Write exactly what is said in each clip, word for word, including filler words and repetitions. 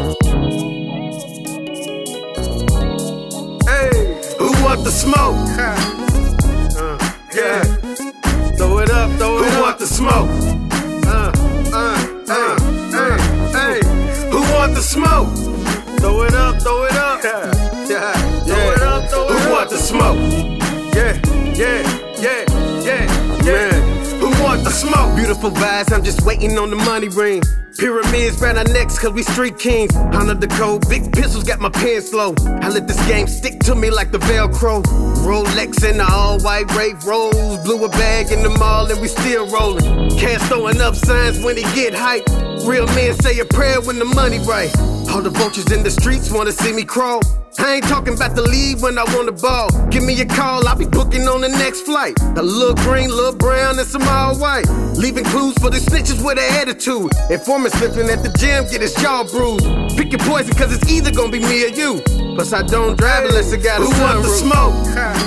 Who want the smoke? Uh, yeah. Throw it up, throw it up. Who want the smoke? Uh, uh, uh, hey, hey. Who want the smoke? Throw it up, throw it up. Yeah, yeah, yeah. Throw it up, throw it up. Who want the smoke? Yeah, yeah, yeah, yeah, yeah. Who want the smoke? Beautiful vibes, I'm just waiting on the money ring. Pyramids round our necks cause we street kings. Honor the code, big pistols got my pen slow. I let this game stick to me like the Velcro. Rolex in the all-white Wraith Rose. Blew a bag in the mall and we still rolling. Cats throwing up signs when it get hype. Real men say a prayer when the money right. All the vultures in the streets wanna see me crawl. I ain't talking about the lead when I want the ball. Give me a call, I'll be booking on the next flight. A little green, little brown, and some all white. Leaving clues for the snitches with an attitude. Informant slipping at the gym, get his jaw bruised. Pick your poison, cause it's either gonna be me or you. Plus I don't drive unless I got a sunroof. Who want the smoke?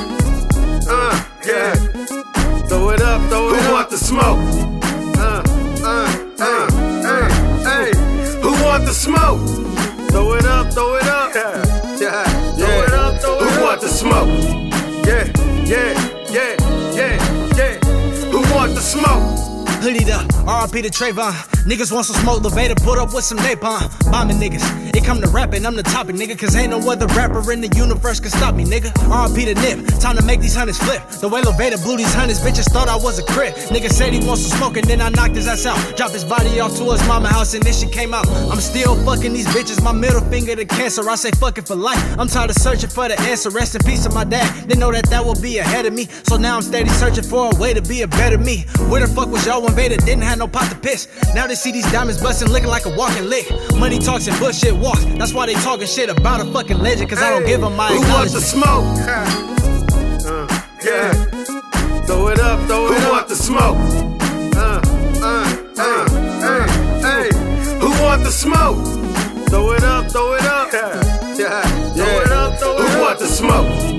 Uh, yeah. Throw it up, throw it up. Who want the smoke? Uh, uh, uh, hey, hey. Who want the smoke? Throw it up, throw it up. Yeah. Yeah, yeah. Throw it up, throw it up. Who want the smoke? Yeah, yeah, yeah, yeah, yeah. Who want the smoke? Hoodie up, R I P to Trayvon. Niggas want some smoke, Levada put up with some napalm. Bombing niggas, it come to rapping, I'm the topic, nigga. Cause ain't no other rapper in the universe can stop me, nigga. R I P to Nip, time to make these hundreds flip. The way Levada blew these hundreds, bitches thought I was a crip. Nigga said he wants some smoke and then I knocked his ass out. Drop his body off to his mama house and this shit came out. I'm still fucking these bitches, my middle finger to cancer. I say fuck it for life, I'm tired of searching for the answer. Rest in peace of my dad, didn't know that that would be ahead of me. So now I'm steady searching for a way to be a better me. Where the fuck was y'all when Vader didn't have no pot to piss? Now they see these diamonds busting, looking like a walking lick. Money talks and bullshit walks, that's why they talking shit about a fucking legend. Cause hey, I don't give them my who acknowledgement. Want the smoke? Uh, yeah. Throw it up, throw it who up. Who want the smoke? Uh, uh, uh, hey, hey. Who want the smoke? Throw it up, throw it up. Yeah, yeah, yeah. Throw it up, throw it up. Who want the smoke?